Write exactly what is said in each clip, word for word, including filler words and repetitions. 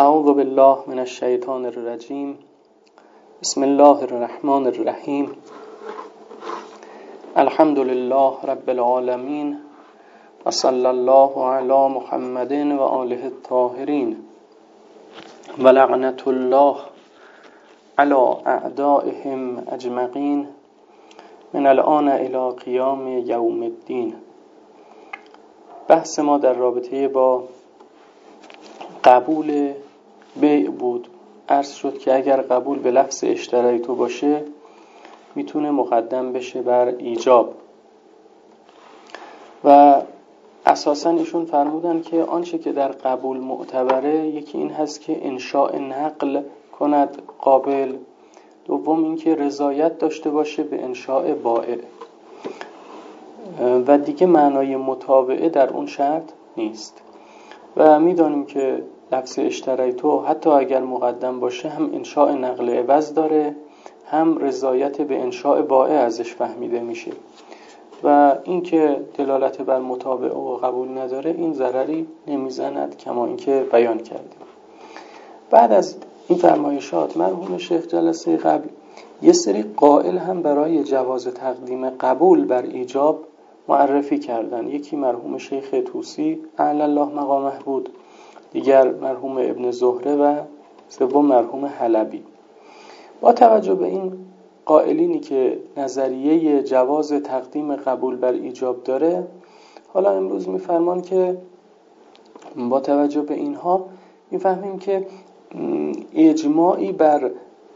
اعوذ بالله من الشیطان الرجیم. بسم الله الرحمن الرحیم. الحمد لله رب العالمین و صلی الله علی محمد و آله الطاهرین و لعنت الله علی اعدائهم اجمعین من الان الی قیام یوم الدین. بحث ما در رابطه با قبول بیع بود. عرض شد که اگر قبول به لفظ اشتریتو باشه میتونه مقدم بشه بر ایجاب و اساساً ایشون فرمودن که آنچه که در قبول معتبره یکی این هست که انشاء نقل کند قابل، دوم این که رضایت داشته باشه به انشاء بائع و دیگه معنای متابعه در اون شرط نیست. و میدانیم که لفظ اشتریتو حتی اگر مقدم باشه هم انشاء نقل عوض داره، هم رضایت به انشاء بائع ازش فهمیده میشه و این که دلالت بر متابعه و قبول نداره این ضرری نمیزند کما اینکه بیان کردیم. بعد از این فرمایشات مرحوم شیخ جلسه قبل یه سری قائل هم برای جواز تقدیم قبول بر ایجاب معرفی کردن. یکی مرحوم شیخ طوسی اعلی الله مقامه بود، دیگر مرحوم ابن زهره و سوم مرحوم حلبی. با توجه به این قائلینی که نظریه جواز تقدیم قبول بر ایجاب داره، حالا امروز میفرمان که با توجه به اینها میفهمیم که اجماعی بر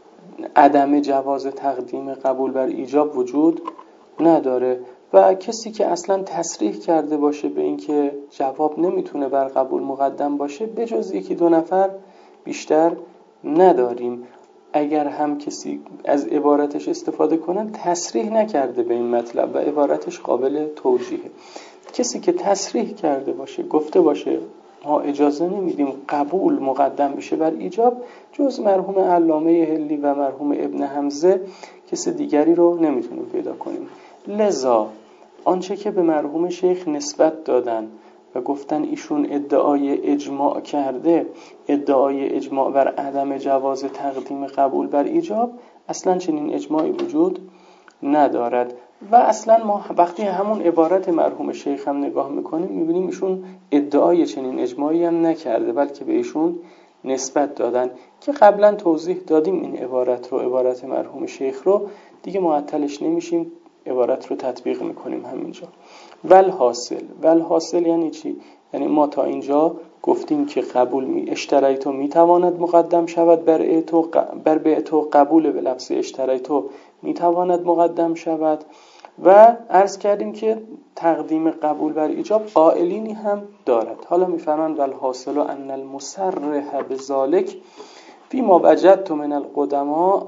عدم جواز تقدیم قبول بر ایجاب وجود نداره و کسی که اصلا تصریح کرده باشه به این که جواب نمیتونه بر قبول مقدم باشه به جز یکی دو نفر بیشتر نداریم. اگر هم کسی از عبارتش استفاده کنن تصریح نکرده به این مطلب و عبارتش قابل توجیهه. کسی که تصریح کرده باشه گفته باشه ما اجازه نمیدیم قبول مقدم بشه بر ایجاب، جز مرحوم علامه هلی و مرحوم ابن حمزه کسی دیگری رو نمیتونیم پیدا کنیم. لذا آنچه که به مرحوم شیخ نسبت دادن و گفتن ایشون ادعای اجماع کرده، ادعای اجماع بر عدم جواز تقدیم قبول بر ایجاب، اصلا چنین اجماعی وجود ندارد و اصلا ما وقتی همون عبارت مرحوم شیخ هم نگاه میکنیم میبینیم ایشون ادعای چنین اجماعی هم نکرده، بلکه به ایشون نسبت دادن که قبلا توضیح دادیم این عبارت رو، عبارت مرحوم شیخ رو دیگه معطلش نمیشیم، عبارت رو تطبیق میکنیم همینجا. والحاصل، والحاصل یعنی چی؟ یعنی ما تا اینجا گفتیم که قبول می اشتریتو میتواند مقدم شود بر ایتو بر بیعتو، قبول به لفظ اشتریتو میتواند مقدم شود و عرض کردیم که تقدیم قبول بر ایجاب قائلینی هم دارد. حالا میفرماند والحاصل ان المصرح بذلک فيما وجدت من القدماء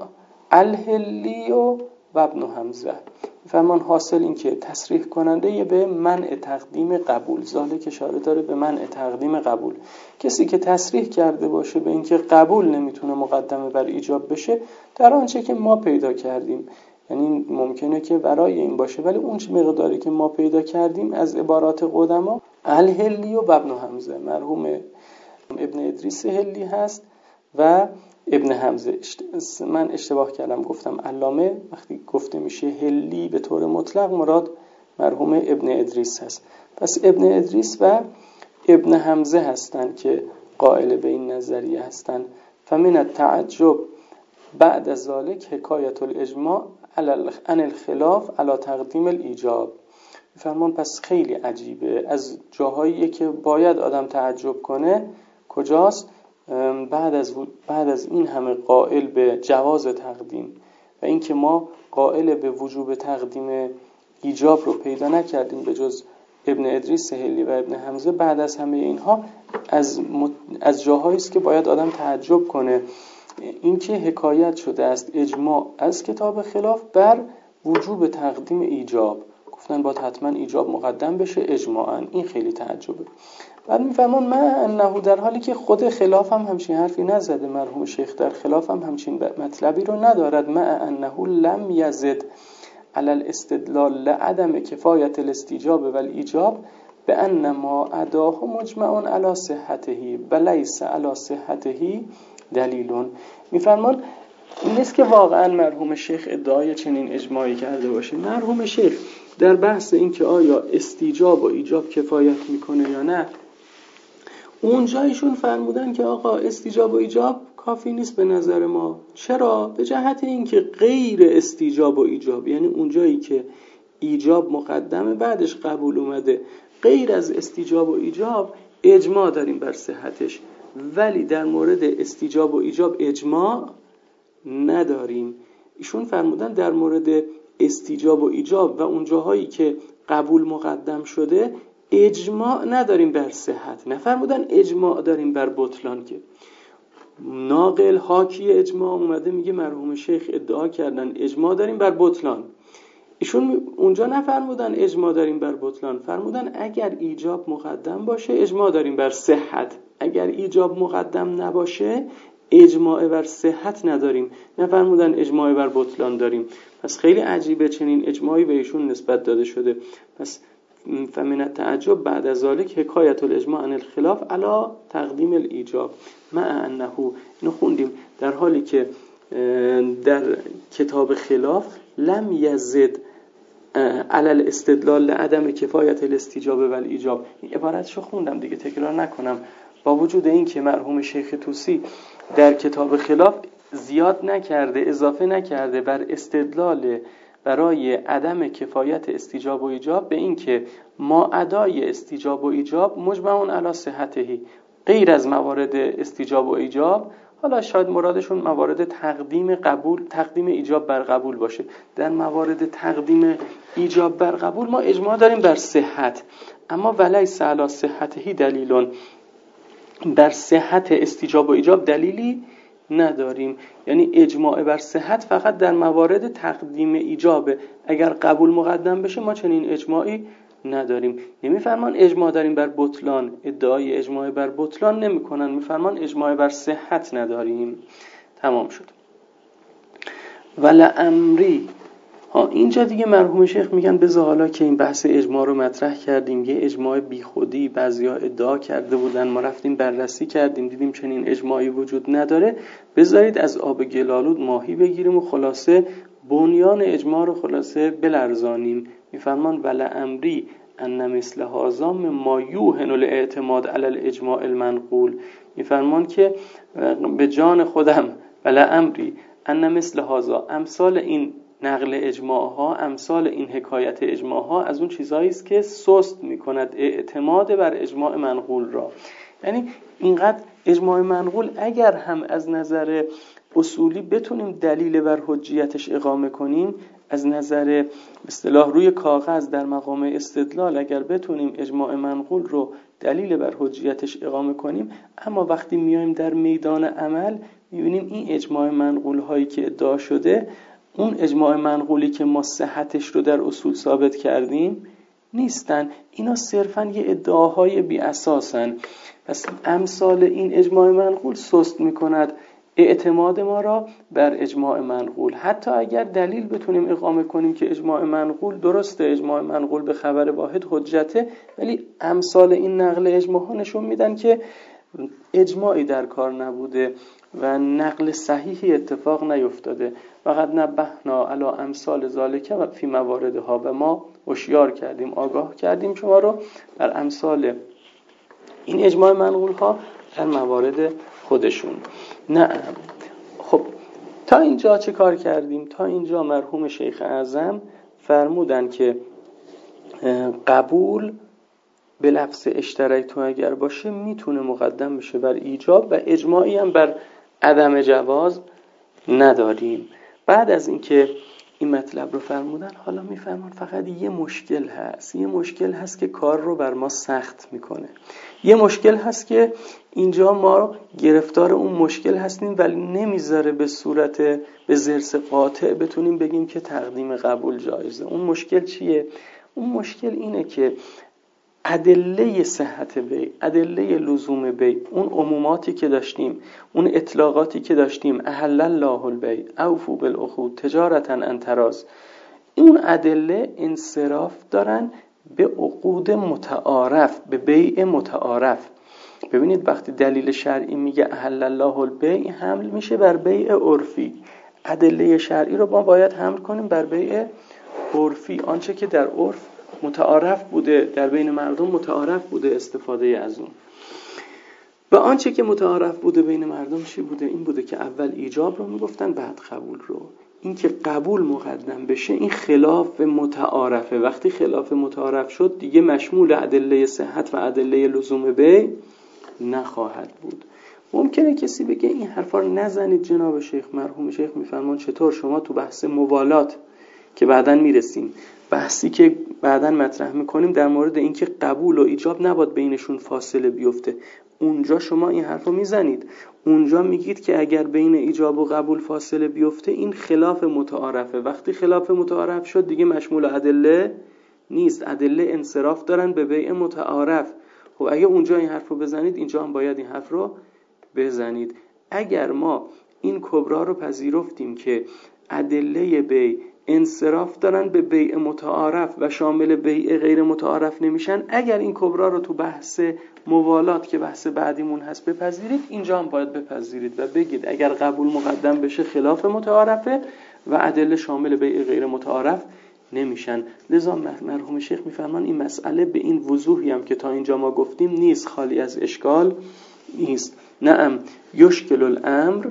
الهلی و ابن حمزه. فرمان حاصل این که تصریح کننده به منع تقدیم قبول، ذالک اشاره داره به منع تقدیم قبول. کسی که تصریح کرده باشه به اینکه قبول نمیتونه مقدمه بر ایجاب بشه در آنچه که ما پیدا کردیم، یعنی ممکنه که برای این باشه ولی اون مقداری که ما پیدا کردیم از عبارات قدما الهلی و ابن حمزه، مرحوم ابن ادریس هلی هست و ابن حمزه. من اشتباه کردم گفتم علامه، وقتی گفته میشه هلی به طور مطلق مراد مرحوم ابن ادریس هست. پس ابن ادریس و ابن حمزه هستند که قائل به این نظریه هستند. فمن التعجب بعد از ذلك حکایت الاجماع عن الخلاف على تقدیم الایجاب. فرمان پس خیلی عجیبه، از جاهایی که باید آدم تعجب کنه کجاست؟ بعد از بعد از این همه قائل به جواز تقدیم و اینکه ما قائل به وجوب تقدیم ایجاب رو پیدا نکردیم به جز ابن ادریس هلی و ابن حمزه، بعد از همه اینها از مت... از جاهایی است که باید آدم تعجب کنه. اینکه حکایت شده است اجماع از کتاب خلاف بر وجوب تقدیم ایجاب، گفتن باید حتما ایجاب مقدم بشه اجماعاً، این خیلی تعجبه. بعد میفهمون ما انه در حالی که خود خلاف هم همچین حرفی نزده، مرحوم شیخ در خلاف هم همچین مطلبی رو ندارد. ما انه لم یزد علی الاستدلال لعدم کفایت الاستیجاب و الایجاب به انما اداه مجمع علی صحته و لیس علی صحته دلیل. میفرمان این نیست که واقعا مرحوم شیخ ادعای چنین اجماعی کرده باشه. مرحوم شیخ در بحث این که آیا استیجاب و ایجاب کفایت میکنه یا نه، اونجا ایشون فرمودن که آقا استیجاب و ایجاب کافی نیست به نظر ما. چرا؟ به جهت این که غیر استیجاب و ایجاب، یعنی اونجایی که ایجاب مقدمه بعدش قبول اومده، غیر از استیجاب و ایجاب اجماع داریم بر صحتش، ولی در مورد استیجاب و ایجاب اجماع نداریم. ایشون فرمودن در مورد استیجاب و ایجاب و اونجاهایی که قبول مقدم شده اجماع نداریم بر صحت. نفرمودن اجماع داریم بر بطلان، که ناقل حاکی اجماع اومده میگه مرحوم شیخ ادعا کردن اجماع داریم بر بطلان. ایشون اونجا نفرمودن اجماع داریم بر بطلان، فرمودن اگر ایجاب مقدم باشه اجماع داریم بر صحت، اگر ایجاب مقدم نباشه اجماع بر صحت نداریم. نفرمودن اجماع بر بطلان داریم. پس خیلی عجیبه چنین اجماعی به ایشون نسبت داده شده. پس فمن التعجب بعد از ذلک حکایت الاجماع عن الخلاف علی تقدیم الایجاب مع انه، اینو خوندیم در حالی که در کتاب خلاف لم یزد علی الاستدلال لعدم کفایت الاستیجاب و الایجاب. این عبارتشو خوندم دیگه تکرار نکنم. با وجود این که مرحوم شیخ طوسی در کتاب خلاف زیاد نکرده، اضافه نکرده بر استدلال برای عدم کفایت استیجاب و ایجاب به این که ما ادای استیجاب و ایجاب مجمع علی صحته، غیر از موارد استیجاب و ایجاب، حالا شاید مرادشون موارد تقدیم قبول، تقدیم ایجاب بر قبول باشه، در موارد تقدیم ایجاب بر قبول ما اجماع داریم بر صحت، اما ولیس علی صحته دلیل، بر صحت استیجاب و ایجاب دلیلی نداریم. یعنی اجماع بر صحت فقط در موارد تقدیم ایجابه، اگر قبول مقدم بشه ما چنین اجماعی نداریم. نمیفرمان اجماع داریم بر بطلان، ادعای اجماع بر بطلان نمیکنن، میفرمان اجماع بر صحت نداریم. تمام شد. ولعمری، ها اینجا دیگه مرحوم شیخ میگن بذار حالا که این بحث اجماع رو مطرح کردیم، یه اجماع بیخودی بعضیا ادعا کرده بودن، ما رفتیم بررسی کردیم دیدیم چنین اجماعی وجود نداره، بذارید از آب گلالود ماهی بگیریم و خلاصه بنیان اجماع رو خلاصه بلرزانیم. میفرمان ولعمری ان مثل هذا ما یوهن الاعتماد علی الاجماع المنقول. میفرمان که به جان خودم ولعمری ان مثل هذا، امثال این نقل اجماع ها، امثال این حکایت اجماع ها از اون چیزهایی است که سست میکند اعتماد بر اجماع منقول را. یعنی اینقدر اجماع منقول اگر هم از نظر اصولی بتونیم دلیل بر حجیتش اقامه کنیم، از نظر اصطلاح روی کاغذ در مقام استدلال اگر بتونیم اجماع منقول رو دلیل بر حجیتش اقامه کنیم، اما وقتی میایم در میدان عمل میبینیم این اجماع منقول هایی که ادعا شده اون اجماع منقولی که ما صحتش رو در اصول ثابت کردیم نیستن، اینا صرفاً یه ادعاهای بی اساسن. پس امثال این اجماع منقول سست میکند اعتماد ما را بر اجماع منقول. حتی اگر دلیل بتونیم اقامه کنیم که اجماع منقول درسته، اجماع منقول به خبر واحد حجته، ولی امثال این نقل اجماع ها نشون میدن که اجماعی در کار نبوده و نقل صحیحی اتفاق نیفتاده. فقط نبهنا علی امثال ذالک و فی مواردها، و ما هوشیار کردیم، آگاه کردیم شما رو بر امثال این اجماع منقول ها در موارد خودشون. نه خب تا اینجا چه کار کردیم؟ تا اینجا مرحوم شیخ اعظم فرمودن که قبول به لفظ اشتریت اگر باشه میتونه مقدم بشه بر ایجاب و اجماعی هم بر عدم جواز نداریم. بعد از اینکه این مطلب رو فرمودن، حالا میفرمان فقط یه مشکل هست، یه مشکل هست که کار رو بر ما سخت میکنه، یه مشکل هست که اینجا ما گرفتار اون مشکل هستیم ولی نمیذاره به صورت به ضرس قاطع بتونیم بگیم که تقدیم قبول جایزه. اون مشکل چیه؟ اون مشکل اینه که ادله صحت بیع، ادله لزوم بیع، اون عموماتی که داشتیم، اون اطلاقاتی که داشتیم، احل الله البیع اوفوا بالعقود تجارتا عن تراض، اون ادله انصراف دارن به عقود متعارف، به بیع متعارف. ببینید وقتی دلیل شرعی میگه احل الله البیع، حمل میشه بر بیع عرفی. ادله شرعی رو ما باید حمل کنیم بر بیع عرفی، آنچه که در عرف متعارف بوده، در بین مردم متعارف بوده استفاده از اون. و آنچه که متعارف بوده بین مردم چی بوده؟ این بوده که اول ایجاب رو میگفتن بعد قبول رو. این که قبول مقدم بشه این خلاف متعارفه. وقتی خلاف متعارف شد دیگه مشمول ادله صحت و ادله لزوم بیع نخواهد بود. ممکنه کسی بگه این حرفا رو نزنید جناب شیخ، مرحوم شیخ میفرمان چطور شما تو بحث موالات که بعداً میرسیم، بحثی که بعداً مطرح میکنیم در مورد اینکه قبول و ایجاب نباید بینشون فاصله بیفته، اونجا شما این حرف رو میزنید، اونجا میگید که اگر بین ایجاب و قبول فاصله بیفته این خلاف متعارفه. وقتی خلاف متعارف شد دیگه مشمول ادله نیست، ادله انصراف دارن به بیع متعارف. خب اگه اونجا این حرف رو بزنید اینجا هم باید این حرف رو بزنید. اگر ما این کبرا رو پذیرفتیم که ادله بیع انصراف دارن به بیع متعارف و شامل بیع غیر متعارف نمیشن، اگر این کبرا رو تو بحث موالات که بحث بعدیمون هست بپذیرید، اینجا هم باید بپذیرید و بگید اگر قبول مقدم بشه خلاف متعارفه و ادله شامل بیع غیر متعارف نمیشن. لذا مرحوم شیخ میفرمان این مسئله به این وضوحی هم که تا اینجا ما گفتیم نیست، خالی از اشکال نیست. نعم یشکل الامر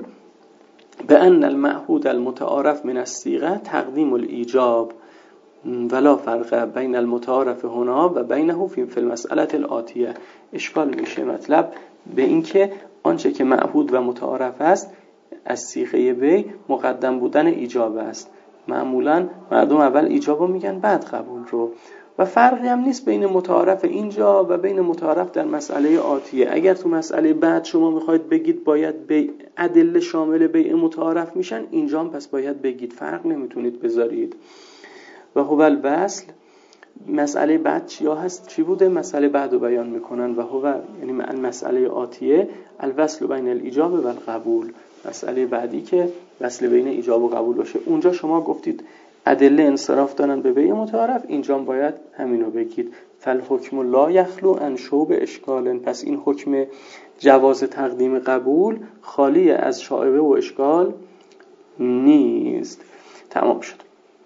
بأن المعهود المتعارف من الصیغه تقدیم الایجاب ولا فرق بین المتعارف هنا و بینه فی المسئله الآتیه. اشکال میشه مطلب به این که آنچه که معهود و متعارف است از صیغه بیع مقدم بودن ایجاب است. معمولا مردم اول ایجابو میگن بعد قبول رو، و فرقی هم نیست بین متعارف اینجا و بین متعارف در مسئله آتیه. اگر تو مسئله بعد شما میخواید بگید باید بیع ادله شامل بیع متعارف میشن، اینجا هم پس باید بگید، فرق نمیتونید بذارید. و هو الوصل، مسئله بعد چیا هست؟ چی بوده؟ مسئله بعد رو بیان میکنن و هو یعنی مسئله آتیه الوصل بین الایجاب و القبول، مسئله بعدی که وصل بین ایجاب و قبول باشه. اونجا شما گفتید ادله انصراف دارن به بیع متعارف، اینجا باید همینو بگید فالحکم لا یخلو عن شوب اشکال. پس این حکم جواز تقدیم قبول خالی از شائبه و اشکال نیست. تمام شد.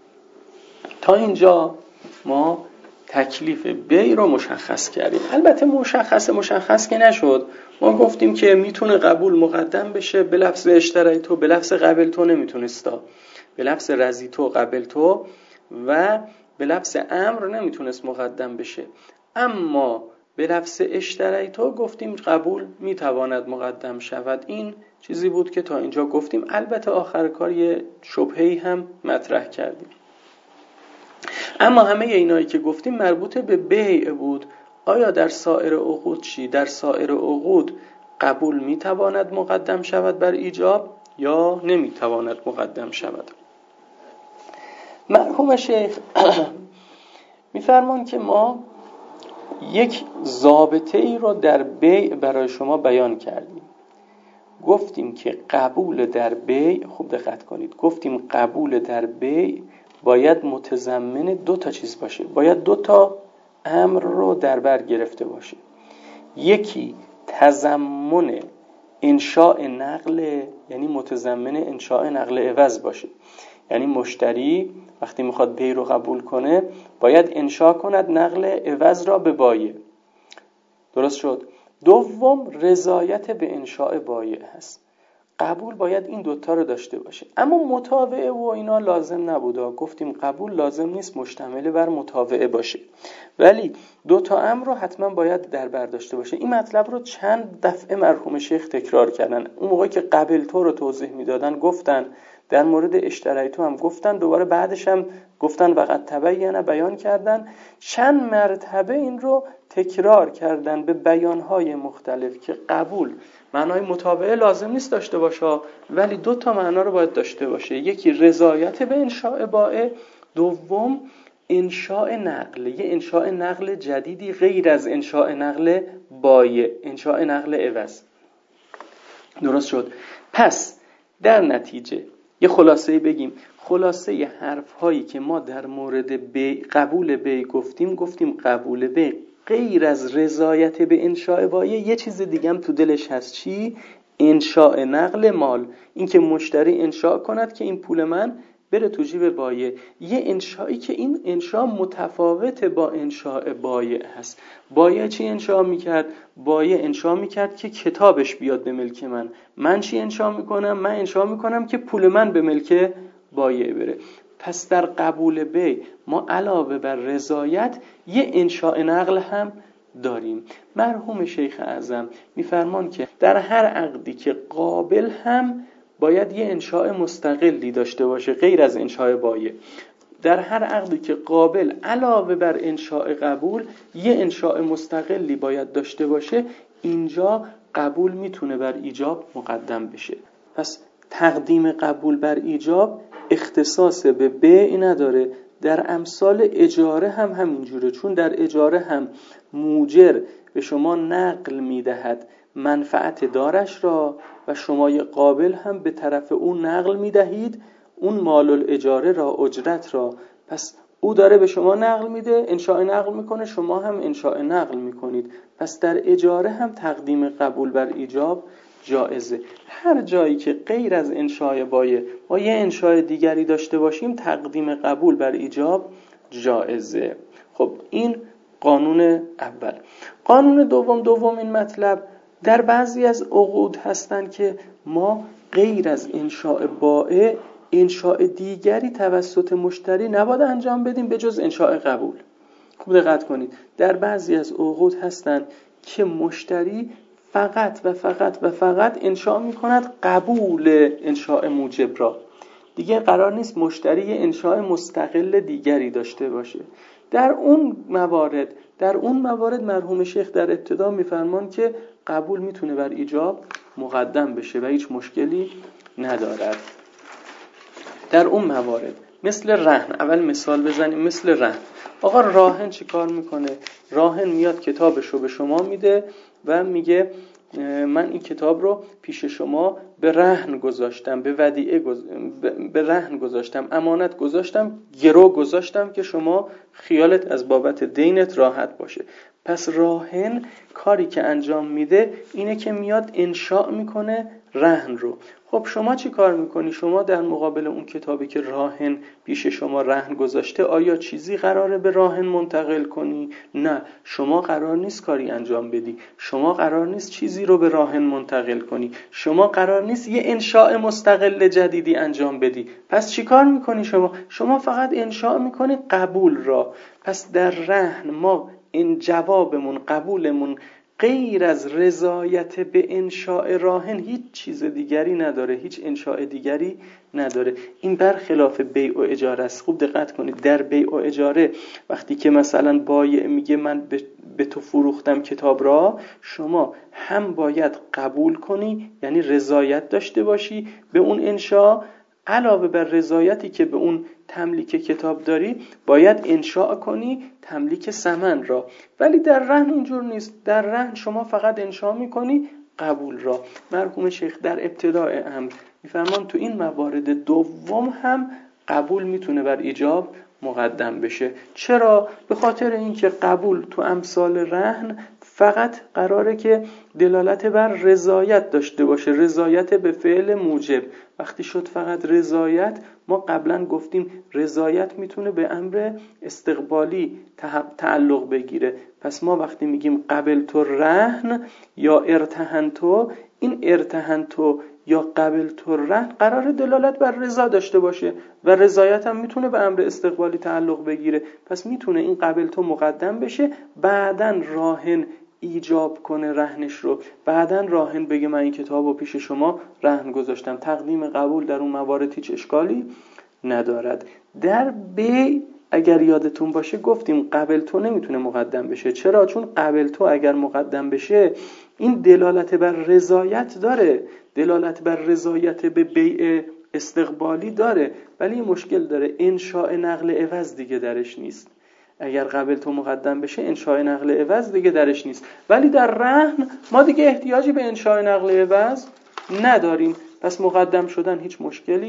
تا اینجا ما تکلیف بیع رو مشخص کردیم. البته مشخص مشخص که نشد. ما گفتیم که میتونه قبول مقدم بشه به لفظ اشتری تو، به لفظ قبل تو نمیتونستا، به لفظ رضی تو قبل تو و به لفظ امر نمیتونست مقدم بشه. اما به لفظ اشتری تو گفتیم قبول میتواند مقدم شود. این چیزی بود که تا اینجا گفتیم. البته آخر کار یه شبهه‌ای هم مطرح کردیم. اما همه اینایی که گفتیم مربوط به بیع بود. آیا در سایر عقود چی؟ در سایر عقود قبول میتواند مقدم شود بر ایجاب یا نمیتواند مقدم شود؟ مرحوم شیخ میفرمان که ما یک ضابطه ای رو در بیع برای شما بیان کردیم. گفتیم که قبول در بیع، خوب دقت کنید، گفتیم قبول در بیع باید متضمن دو تا چیز باشه، باید دو تا امر رو در بر گرفته باشه. یکی تضمن انشاء نقل، یعنی متضمن انشاء نقل عوض باشه، یعنی مشتری وقتی میخواد بیع رو قبول کنه باید انشاء کند نقل عوض را به بایع. درست شد؟ دوم رضایت به انشاء بایع هست. قبول باید این دوتا رو داشته باشه. اما متابعه و اینا لازم نبوده. گفتیم قبول لازم نیست مشتمل بر متابعه باشه، ولی دوتا امر رو حتما باید در بر داشته باشه. این مطلب رو چند دفعه مرحوم شیخ تکرار کردن. اون موقعی که قبل تو رو توضیح میدادن گفتن، در مورد اشتری تو هم گفتن، دوباره بعدش هم گفتن وقت تبین بیان کردن. چند مرتبه این رو تکرار کردن به بیانهای مختلف که قبول معنای متابعه لازم نیست داشته باشه، ولی دو تا معنا رو باید داشته باشه. یکی رضایت به انشاء بائع، دوم انشاء نقل، یه انشاء نقل جدیدی غیر از انشاء نقل بایع، انشاء نقل عوض. درست شد؟ پس در نتیجه یه خلاصه بگیم. خلاصه حرف هایی که ما در مورد بی قبول بی گفتیم گفتیم قبول بی غیر از رضایت به انشاء بایع یه چیز دیگه هم تو دلش هست. چی؟ انشاء نقل مال. این که مشتری انشاء کند که این پول من بره تو جیب بایع. یه انشایی که این انشاء متفاوت با انشاء بایع هست. بایع چی انشاء میکرد؟ بایع انشاء میکرد که کتابش بیاد به ملک من. من چی انشاء میکنم؟ من انشاء میکنم که پول من به ملک بایع بره. پس در قبول بی ما علاوه بر رضایت یه انشاء نقل هم داریم. مرحوم شیخ اعظم میفرمان که در هر عقدی که قابل هم باید یه انشاء مستقلی داشته باشه غیر از انشاء بایع. در هر عقدی که قابل علاوه بر انشاء قبول یه انشاء مستقلی باید داشته باشه، اینجا قبول میتونه بر ایجاب مقدم بشه. پس تقدیم قبول بر ایجاب اختصاص به بیع نداره. در امثال اجاره هم همینجوره، چون در اجاره هم موجر به شما نقل میدهد منفعت دارش را و شما قابل هم به طرف اون نقل میدهید اون مال الاجاره را، اجرت را. پس او داره به شما نقل میده، انشاء نقل میکنه، شما هم انشاء نقل میکنید. پس در اجاره هم تقدیم قبول بر ایجاب جائزه. هر جایی که غیر از انشاء بایع ما یه انشاء دیگری داشته باشیم تقدیم قبول بر ایجاب جائزه. خب این قانون اول. قانون دوم دوم این مطلب در بعضی از عقود هستن که ما غیر از انشاء بایع انشاء دیگری توسط مشتری نباید انجام بدیم به جز انشاء قبول. خوب دقت کنید. در بعضی از عقود هستن که مشتری فقط و فقط و فقط انشاء میکند قبول انشاء موجب را. دیگه قرار نیست مشتری انشاء مستقل دیگری داشته باشه. در اون موارد در اون موارد مرحوم شیخ در ابتدا میفرمان که قبول میتونه بر ایجاب مقدم بشه و هیچ مشکلی ندارد. در اون موارد مثل رهن، اول مثال بزنیم. مثل رهن، آقا راهن چی کار میکنه؟ راهن میاد کتابشو به شما میده و میگه من این کتاب رو پیش شما به رهن گذاشتم، به ودیعه گذ... به رهن گذاشتم، امانت گذاشتم، گرو گذاشتم که شما خیالت از بابت دینت راحت باشه. پس راهن کاری که انجام میده اینه که میاد انشاء میکنه رهن رو. خب شما چی کار میکنی؟ شما در مقابل اون کتابی که راهن پیش شما رهن گذاشته آیا چیزی قراره به راهن منتقل کنی؟ نه، شما قرار نیست کاری انجام بدی. شما قرار نیست چیزی رو به راهن منتقل کنی. شما قرار نیست یه انشاء مستقل جدیدی انجام بدی. پس چی کار میکنی شما؟ شما فقط انشاء میکنی قبول را. پس در رهن ما این جوابمون، قبولمون غیر از رضایت به انشاء راهن هیچ چیز دیگری نداره، هیچ انشاء دیگری نداره. این برخلاف بیع و اجاره است. خوب دقت کنید. در بیع و اجاره وقتی که مثلا بایع میگه من به تو فروختم کتاب را، شما هم باید قبول کنی، یعنی رضایت داشته باشی به اون انشاء، علاوه بر رضایتی که به اون تملیک کتاب داری باید انشاء کنی تملیک ثمن را. ولی در رهن اینجور نیست. در رهن شما فقط انشاء میکنی قبول را. مرحوم شیخ در ابتدای امر میفرمان تو این موارد دوم هم قبول میتونه بر ایجاب مقدم بشه. چرا؟ به خاطر اینکه قبول تو امثال رهن فقط قراره که دلالت بر رضایت داشته باشه، رضایت به فعل موجب. وقتی شد فقط رضایت، ما قبلا گفتیم رضایت میتونه به امر استقبالی تعلق بگیره. پس ما وقتی میگیم قبل تو رهن یا ارتهن تو، این ارتهن تو یا قبل تو رهن قرار دلالت بر رضا داشته باشه و رضایت هم میتونه به امر استقبالی تعلق بگیره. پس میتونه این قبل تو مقدم بشه، بعدن راهن ایجاب کنه رهنش رو، بعدن راهن بگه من این کتابو پیش شما رهن گذاشتم. تقدیم قبول در اون موارد هیچ اشکالی ندارد. در بیع اگر یادتون باشه گفتیم قبل تو نمیتونه مقدم بشه. چرا؟ چون قبل تو اگر مقدم بشه این دلالت بر رضایت داره، دلالت بر رضایت به بیع استقبالی داره، ولی مشکل داره، انشاء نقل عوض دیگه درش نیست. اگر قبل تو مقدم بشه انشاء نقل عوض دیگه درش نیست. ولی در رهن ما دیگه احتیاجی به انشاء نقل عوض نداریم. پس مقدم شدن هیچ مشکلی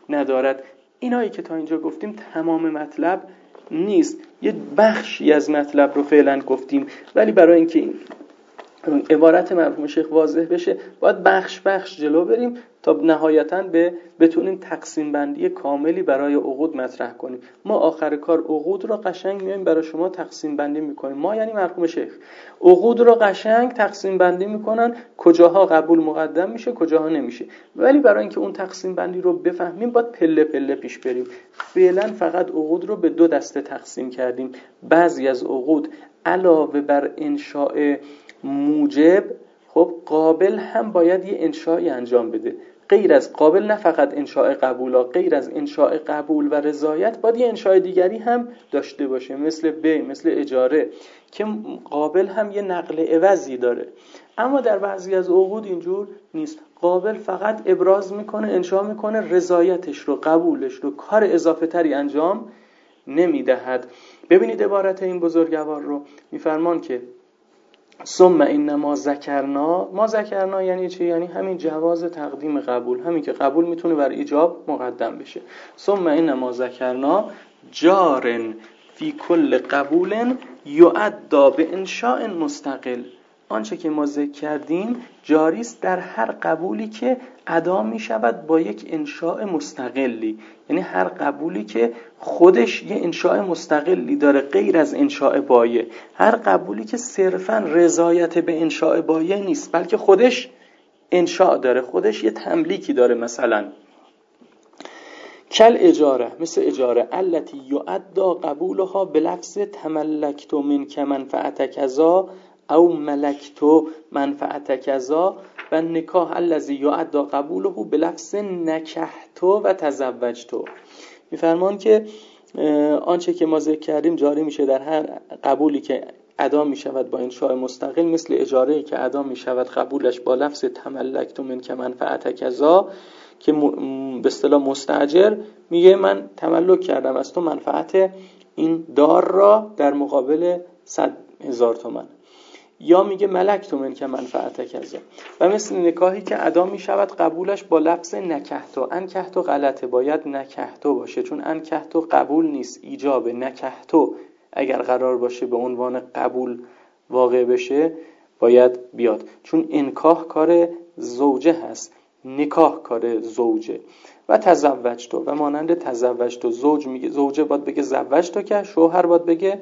ندارد. اینایی که تا اینجا گفتیم تمام مطلب نیست، یه بخشی از مطلب رو فعلا گفتیم، ولی برای اینکه این عبارت مرحوم شیخ واضح بشه باید بخش بخش جلو بریم تا نهایتاً به بتونیم تقسیم بندی کاملی برای عقود مطرح کنیم. ما آخر کار عقود رو قشنگ میایم برای شما تقسیم بندی میکنیم. ما یعنی مرحوم شیخ عقود رو قشنگ تقسیم بندی میکنن، کجاها قبول مقدم میشه کجاها نمیشه. ولی برای اینکه اون تقسیم بندی رو بفهمیم باید پله پله پیش بریم. فعلا فقط عقود رو به دو دسته تقسیم کردیم. بعضی از عقود علاوه بر انشاء موجب، خب قابل هم باید یه انشایی انجام بده. غیر از قابل نه فقط انشاء قبولا، غیر از انشاء قبول و رضایت باید یه انشاء دیگری هم داشته باشه، مثل بی، مثل اجاره، که قابل هم یه نقل عوضی داره. اما در بعضی از عقود اینجور نیست. قابل فقط ابراز میکنه، انشاء میکنه، رضایتش رو، قبولش رو، کار اضافه تری انجام نمیدهد. ببینید عبارت این بزرگوار رو، میفرمان که ثم این ما ذکرنا. ما ذکرنا یعنی چی؟ یعنی همین جواز تقدیم قبول، همین که قبول میتونه بر ایجاب مقدم بشه. ثم این ما ذکرنا جارن فی کل قبول یعدا به انشاء مستقل. آنچه که ما ذکر کردیم جاری است در هر قبولی که ادا می شود با یک انشاء مستقلی، یعنی هر قبولی که خودش یه انشاء مستقلی داره غیر از انشاء بایع، هر قبولی که صرفاً رضایت به انشاء بایع نیست بلکه خودش انشاء داره، خودش یه تملیکی داره. مثلا کل اجاره، مثل اجاره، التي یعدا قبولها بلفظ تملکت منک منفعت کذا او ملکتو منفعت کذا، و نکاح الذی یعدا قبوله بلفظ نکحتو و تزوجتو. میفرمان که آنچه که ما ذکر کردیم جاری میشه در هر قبولی که ادا میشود با انشاء مستقل، مثل اجاره که ادا میشود قبولش با لفظ تملکتو منک منفعت کذا، که به اصطلاح مستاجر میگه من تملک کردم از تو منفعت این دار را در مقابل صد هزار تومان، یا میگه ملک تو من که منفعت کذا. و مثل نکاحی که ادا میشود قبولش با لفظ نکحتو. انکحتو غلطه، باید نکحتو باشه، چون انکحتو قبول نیست، ایجابه. نکحتو اگر قرار باشه به عنوان قبول واقع بشه باید بیاد، چون انکاح کار زوجه هست، نکاح کار زوجه. و تزوجتو، و مانند تزوجتو، زوج میگه، زوجه باید بگه زوجتو، که شوهر باید بگه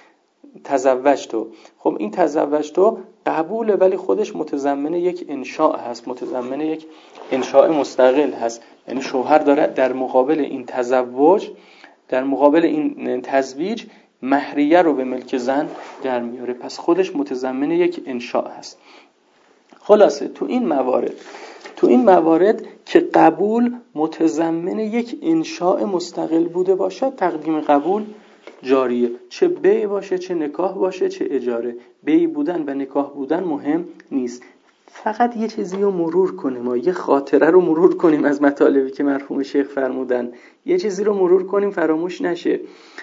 تزوجتو. خب این تزوجتو قبوله ولی خودش متضمن یک انشاء هست، متضمن یک انشاء مستقل هست. یعنی شوهر داره در مقابل این تزوج، در مقابل این تزویج، مهریه رو به ملک زن در میاره، پس خودش متضمن یک انشاء هست. خلاصه تو این موارد تو این موارد که قبول متضمن یک انشاء مستقل بوده باشه، تقدیم قبول جاریه. چه بیع باشه، چه نکاح باشه، چه اجاره. بیع بودن و نکاح بودن مهم نیست. فقط یه چیزی رو مرور کنیم، ما یه خاطره رو مرور کنیم از مطالبی که مرحوم شیخ فرمودن، یه چیزی رو مرور کنیم فراموش نشه.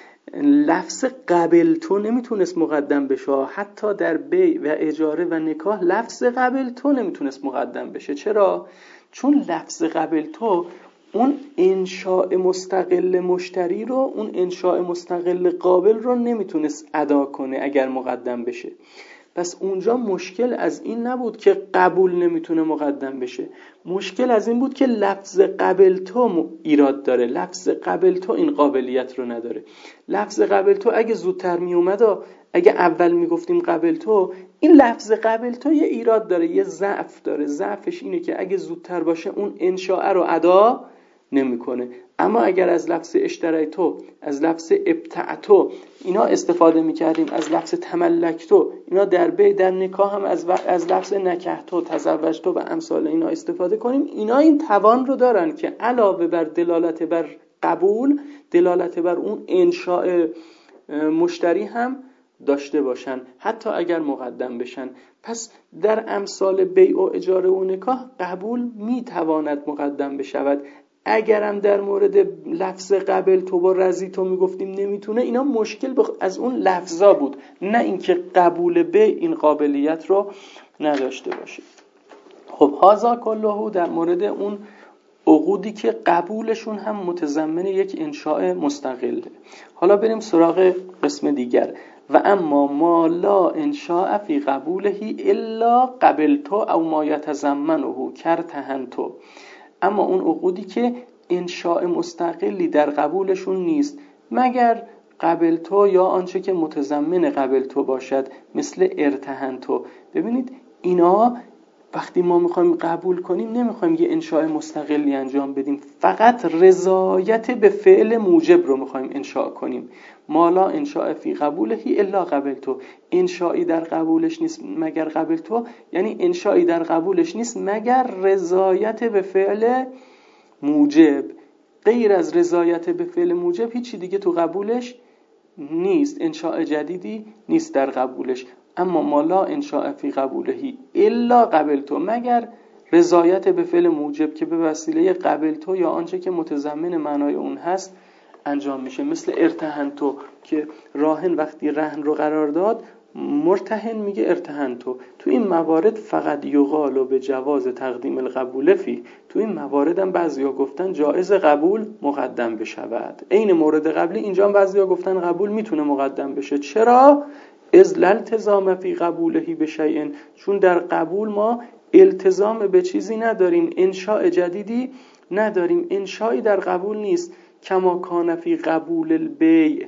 لفظ قبل تو نمیتونست مقدم بشه، حتی در بیع و اجاره و نکاح لفظ قبل تو نمیتونست مقدم بشه. چرا؟ چون لفظ قبل تو اون انشاء مستقل مشتری رو، اون انشاء مستقل قابل رو نمیتونست ادا کنه اگر مقدم بشه. پس اونجا مشکل از این نبود که قبول نمیتونه مقدم بشه، مشکل از این بود که لفظ قبل تو ایراد داره، لفظ قبل تو این قابلیت رو نداره. لفظ قبل تو اگه زودتر می اومد، اگه اول میگفتیم قبل تو، این لفظ قبل تو یه ایراد داره، یه ضعف داره. ضعفش اینه که اگه زودتر باشه اون انشاء رو ادا نمیکنه. اما اگر از لفظ اشتریتو، از لفظ ابتعتو اینا استفاده میکردیم، از لفظ تملکتو اینا در بیع در نکاح هم از, از لفظ نکحتو، تزوجتو و امثال اینا استفاده کنیم، اینا این توان رو دارن که علاوه بر دلالت بر قبول، دلالت بر اون انشاء مشتری هم داشته باشن، حتی اگر مقدم بشن. پس در امثال بیع و اجاره و نکاح قبول میتواند مقدم بشود. اگرم در مورد لفظ قبل تو با رضی تو میگفتیم نمیتونه، اینا مشکل بخ... از اون لفظا بود، نه اینکه قبول به این قابلیت رو نداشته باشه. خب هازا کلهو در مورد اون عقودی که قبولشون هم متضمن یک انشاء مستقله. حالا بریم سراغ قسم دیگر. و اما ما لا انشاء فی قبوله الا قبلتو او ما یتضمنه کرتهنتو. اما اون عقودی که انشاء مستقلی در قبولشون نیست مگر قبلتو یا آنچه که متضمن قبلتو باشد، مثل ارتهنتو. ببینید اینا وقتی ما میخوایم قبول کنیم نمیخوایم یه انشاء مستقلی انجام بدیم، فقط رضایت به فعل موجب رو میخوایم انشاء کنیم. مالا انشاء فی قبوله الا قبلتو. انشائی در قبولش نیست مگر قبلتو، یعنی انشائی در قبولش نیست مگر رضایت به فعل موجب. غیر از رضایت به فعل موجب هیچی دیگه تو قبولش نیست، انشاء جدیدی نیست در قبولش. اما مالا انشاء فی قبوله الا قبلتو، مگر رضایت به فعل موجب که به وسیله قبلتو یا آنچه که متضمن معنای اون هست انجام میشه. مثل ارتهنتو که راهن وقتی رهن رو قرار داد مرتهن میگه ارتهنتو. تو این موارد فقط یقال به جواز تقدیم القبول فی. تو این موارد هم بعضیا گفتن جایز قبول مقدم بشود. عین مورد قبلی اینجا هم بعضیا گفتن قبول میتونه مقدم بشه. چرا؟ از الالتزام فی قبوله بشیء، چون در قبول ما التزام به چیزی نداریم، انشاء جدیدی نداریم، انشائی در قبول نیست. کما کان فی قبول البیع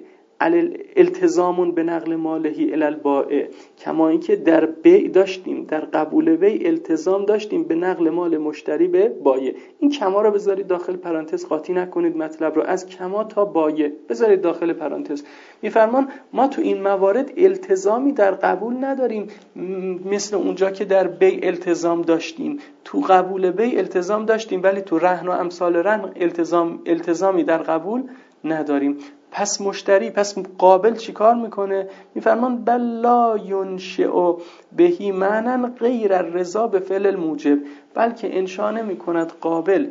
التزامون به نقل مالهی الی البائع، کما اینکه در بیع داشتیم، در قبول بیع التزام داشتیم به نقل مال مشتری به بایع. این کما رو بذارید داخل پرانتز، قاطی نکنید مطلب رو، از کما تا بایع بذارید داخل پرانتز. میفرمان ما تو این موارد التزامی در قبول نداریم مثل اونجا که در بیع التزام داشتیم. تو قبول بیع التزام داشتیم ولی تو رهن و امثال رهن التزام التزامی در قبول نداریم. پس مشتری، پس قابل چی کار میکنه؟ میفرمان بل لا ینشئ بهی معنی غیر الرضا به فعل الموجب، بلکه انشاء نمیکند قابل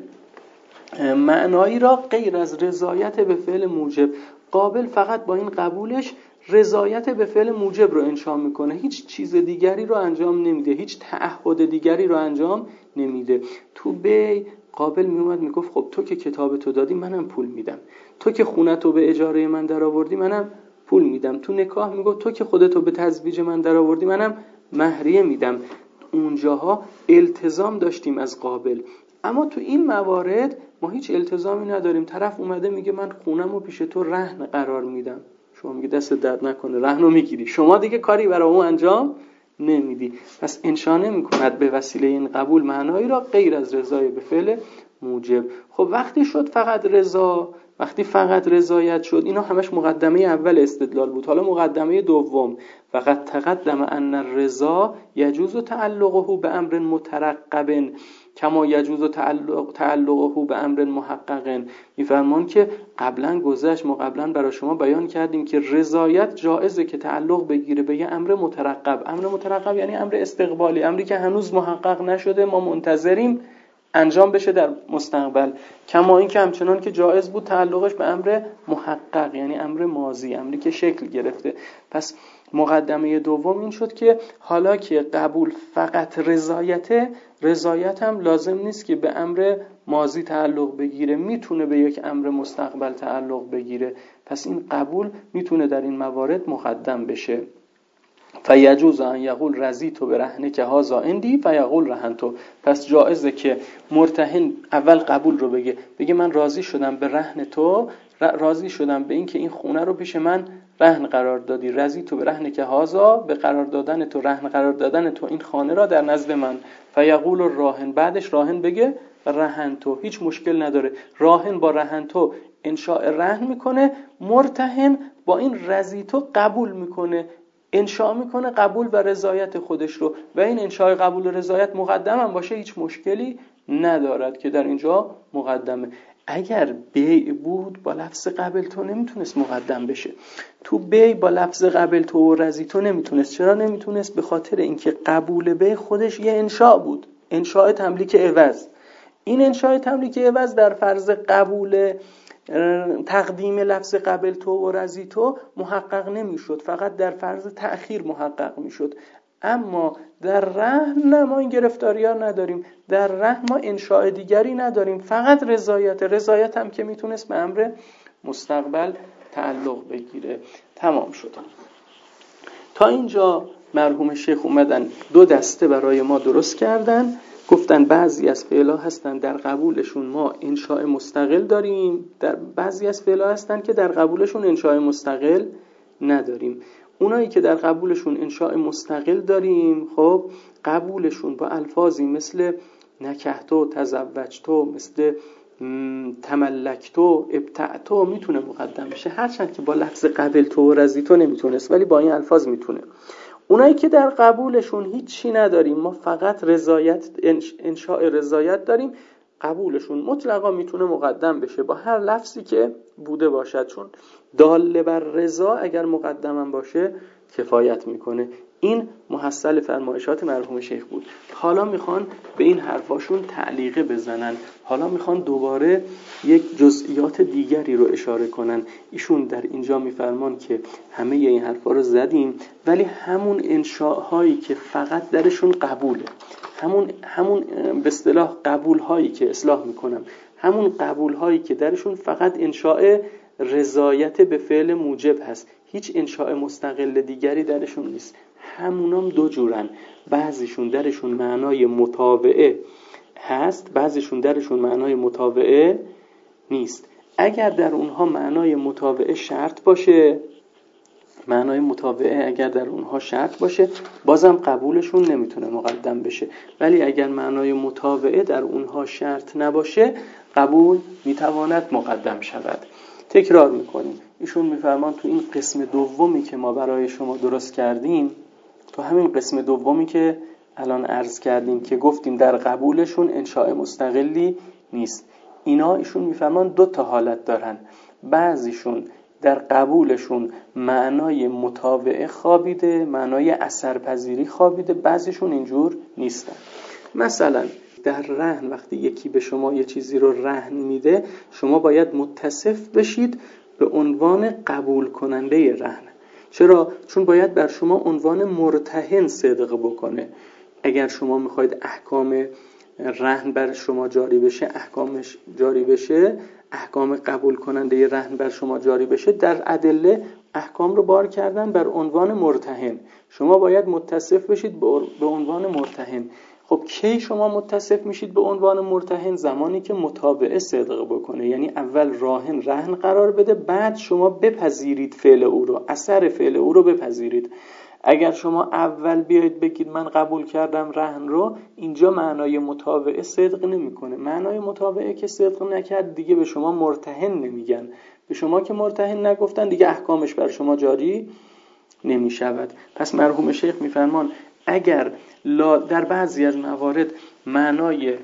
معنایی را غیر از رضایت به فعل موجب. قابل فقط با این قبولش رضایت به فعل موجب رو انشاء میکنه، هیچ چیز دیگری رو انجام نمیده، هیچ تعهد دیگری رو انجام نمیده. تو بی قابل میومد میگفت خب تو که کتابتو دادی منم پول میدم، تو که خونتو به اجاره من در آوردی منم پول میدم. تو نکاح میگفت تو که خودتو به تزویج من در آوردی منم مهریه میدم. اونجاها التزام داشتیم از قابل. اما تو این موارد ما هیچ التزامی نداریم. طرف اومده میگه من خونمو پیش تو رهن قرار میدم، شما میگه دست درد نکنه رهنو میگیری، شما دیگه کاری برای اون انجام نمیدی. پس انشاء نمیکند به وسیله این قبول معنایی را غیر از رضای به فعل موجب. خب وقتی شد فقط رضا، وقتی فقط رضایت شد، اینا همش مقدمه اول استدلال بود. حالا مقدمه دوم، فقط تقدم ان الرضا یجوز تعلقه به امر مترقب کما یجوز تعلق تعلقه به امر محقق. میفرمان که قبلا گذشت، ما قبلا برای شما بیان کردیم که رضایت جایزه که تعلق بگیره به یه امر مترقب. امر مترقب یعنی امر استقبالی، امری که هنوز محقق نشده، ما منتظریم انجام بشه در مستقبل. کما این که همچنان که جایز بود تعلقش به امر محقق یعنی امر ماضی، امری که شکل گرفته. پس مقدمه دوم این شد که حالا که قبول فقط رضایته، رضایت هم لازم نیست که به امر ماضی تعلق بگیره، میتونه به یک امر مستقبل تعلق بگیره. پس این قبول میتونه در این موارد مقدم بشه. فیجوز ان یقول رضیت برهنک هذا عندی فیقول رهنتو. پس جایزه که مرتهن اول قبول رو بگه، بگه من راضی شدم به رهن تو، راضی شدم به این که این خونه رو پیش من رهن قرار دادی، رضیت برهنک هذا، به قرار دادن تو، رهن قرار دادن تو این خانه را در نزد من. فیقول راهن، بعدش راهن بگه رهنتو، هیچ مشکل نداره. راهن با رهنتو انشاء رهن میکنه، مرتهن با این رضیتو قبول میکنه، انشاء میکنه قبول و رضایت خودش رو، و این انشاء قبول و رضایت مقدم هم باشه هیچ مشکلی ندارد که در اینجا مقدمه. اگر بیع بود با لفظ قبل تو نمیتونست مقدم بشه. تو بیع با لفظ قبل تو و رضیتو نمیتونست. چرا نمیتونست؟ به خاطر اینکه قبول بیع خودش یه انشاء بود، انشاء تملیک عوض. این انشاء تملیک عوض در فرض قبول تقدیم لفظ قبل تو و رضیتو محقق نمیشد، فقط در فرض تأخیر محقق میشد. اما در رهن نه، ما این گرفتاری ها نداریم. در رهن ما انشاء دیگری نداریم، فقط رضایت. رضایت هم که میتونست به امر مستقبل تعلق بگیره. تمام شد. تا اینجا مرحوم شیخ اومدن دو دسته برای ما درست کردن. گفتن بعضی از فعلا هستن در قبولشون ما انشاء مستقل داریم، در بعضی از فعلا هستن که در قبولشون انشاء مستقل نداریم. اونایی که در قبولشون انشاء مستقل داریم، خب قبولشون با الفاظی مثل نکحتو، تزوجتو، مثل تملکتو، ابتعتو میتونه مقدم بشه، هرچند که با لفظ قبلتو و رضیتو نمیتونست، ولی با این الفاظ میتونه. اونایی که در قبولشون هیچی نداریم، ما فقط رضایت، انشاء رضایت داریم، قبولشون مطلقا میتونه مقدم بشه با هر لفظی که بوده باشد، چون دال بر رضا اگر مقدم باشه کفایت میکنه. این محصل فرمایشات مرحوم شیخ بود. حالا میخوان به این حرفاشون تعلیقه بزنن، حالا میخوان دوباره یک جزئیات دیگری رو اشاره کنن. ایشون در اینجا میفرمان که همه این حرفا رو زدیم، ولی همون انشاءهایی که فقط درشون قبوله، همون همون به اصطلاح قبول هایی که اصلاح میکنم، همون قبول هایی که درشون فقط انشاء رضایت به فعل موجب هست، هیچ انشاء مستقل دیگری درشون نیست، همونام دو جورن. بعضیشون درشون معنای متابعه هست، بعضیشون درشون معنای متابعه نیست. اگر در اونها معنای متابعه شرط باشه، معنای متابعه اگر در اونها شرط باشه، بازم قبولشون نمیتونه مقدم بشه. ولی اگر معنای متابعه در اونها شرط نباشه، قبول میتواند مقدم شود. تکرار میکنیم. ایشون میفرمان تو این قسم دومی که ما برای شما درست کردیم، تو همین قسم دومی که الان عرض کردیم که گفتیم در قبولشون انشاء مستقلی نیست، اینا ایشون میفرمان دو تا حالت دارن. بعضیشون در قبولشون معنای متابعه خوابیده، معنای اثرپذیری خوابیده، بعضیشون اینجور نیستن. مثلا در رهن وقتی یکی به شما یه چیزی رو رهن میده، شما باید متصف بشید به عنوان قبول کننده رهن. چرا؟ چون باید بر شما عنوان مرتهن صدق بکنه. اگر شما میخواید احکام رهن بر شما جاری بشه، احکامش جاری بشه، احکام قبول کننده رهن بر شما جاری بشه، در ادله احکام رو بار کردن بر عنوان مرتهن. شما باید متصف بشید به عنوان مرتهن. خب کی شما متصف میشید به عنوان مرتهن؟ زمانی که متابعه صدق بکنه، یعنی اول راهن رهن قرار بده، بعد شما بپذیرید فعل او رو، اثر فعل او رو بپذیرید. اگر شما اول بیایید بگید من قبول کردم رهن رو، اینجا معنای متابعه صدق نمیکنه. معنای متابعه که صدق نکرد دیگه به شما مرتهن نمیگن. به شما که مرتهن نگفتن دیگه احکامش بر شما جاری نمیشود. پس مرحوم شیخ میفرمان اگر در بعضی از موارد معنای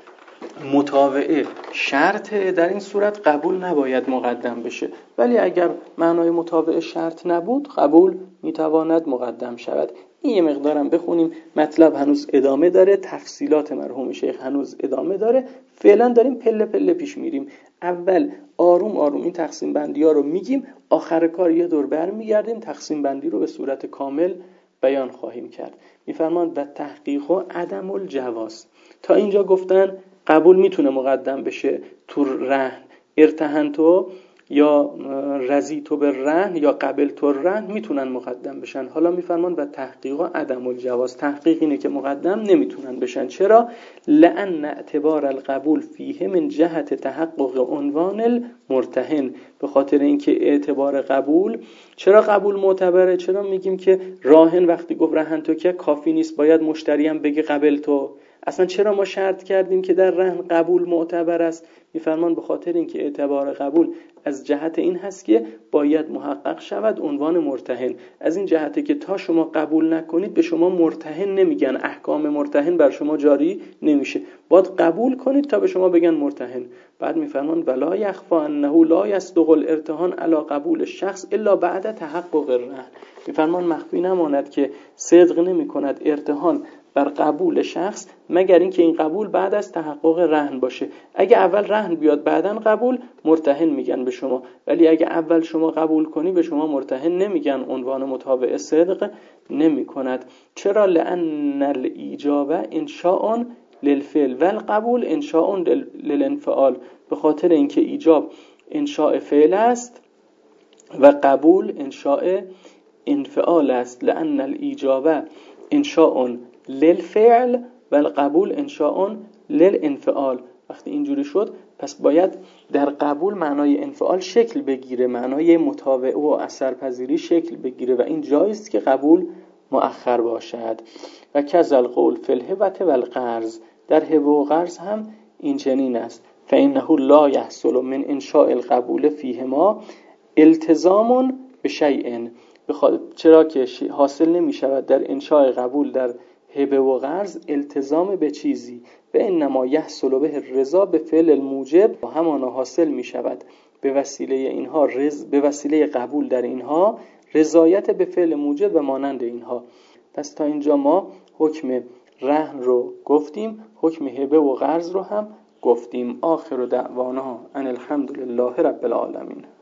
متابعه شرطه، در این صورت قبول نباید مقدم بشه، ولی اگر معنای متابعه شرط نبود، قبول میتواند مقدم شود. این یه مقدارم بخونیم، مطلب هنوز ادامه داره، تفصیلات مرحوم شیخ هنوز ادامه داره. فعلا داریم پله پله پیش میریم. اول آروم آروم این تقسیم بندی ها رو میگیم، آخر کار یه دور بر میگردیم، تقسیم بندی رو به صورت کامل بیان خواهیم کرد. میفرمان و تحقیق و عدم الجواز. تا اینجا گفتن قبول میتونه مقدم بشه تو رهن، ارتهن تو یا رضی تو به رهن یا قبل تو رهن میتونن مقدم بشن. حالا میفرمان و تحقیق و عدم الجواز. تحقیق اینه که مقدم نمیتونن بشن. چرا؟ لأن اعتبار القبول فیه من جهت تحقق عنوان المرتهن. به خاطر اینکه اعتبار قبول، چرا قبول معتبره؟ چرا میگیم که راهن وقتی گفت رهن تو که کافی نیست، باید مشتری هم بگه قبل تو؟ اصلا چرا ما شرط کردیم که در رهن قبول معتبر است؟ میفرمان به خاطر اینکه اعتبار قبول از جهت این هست که باید محقق شود عنوان مرتهن. از این جهته که تا شما قبول نکنید به شما مرتهن نمیگن، احکام مرتهن بر شما جاری نمیشه. باید قبول کنید تا به شما بگن مرتهن. بعد میفرمان ولا یخفی انه لا یصدق الارتهان علی قبول الشخص الا بعد تحقق الرهن. میفرمان مخفی نماند که صدق نمی کند ارتهان بر قبول شخص مگر اینکه این قبول بعد از تحقق رهن باشه. اگه اول رهن بیاد بعدن قبول، مرتهن میگن به شما، ولی اگه اول شما قبول کنی به شما مرتهن نمیگن، عنوان متابع صدق نمی کند. چرا؟ لأن الایجاب انشاء للفعل و القبول انشاء للانفعال، به خاطر اینکه ایجاب انشاء فعل است و قبول انشاء انفعال است. لأن الایجاب انشاء للفعل و القبول انشاء للانفعال. وقتی اینجوری شد پس باید در قبول معنای انفعال شکل بگیره، معنای متابعه و اثرپذیری شکل بگیره و این جایست که قبول مؤخر باشد. و کذا القول فی الهبة و القرض، در هبه و قرض هم این چنین است. فإنه لا يحصل من انشاء القبول فیهما التزام بشیء، چرا که حاصل نمی شود در انشاء قبول در هبه و قرض التزام به چیزی، و انما یحصل به الرضا به فعل الموجب، و همانا حاصل می شود به وسیله اینها رز به وسیله قبول در اینها رضایت به فعل موجب و مانند اینها. پس تا اینجا ما حکم رهن رو گفتیم، حکم هبه و قرض رو هم گفتیم. آخر دعوانا ان الحمد لله رب العالمین.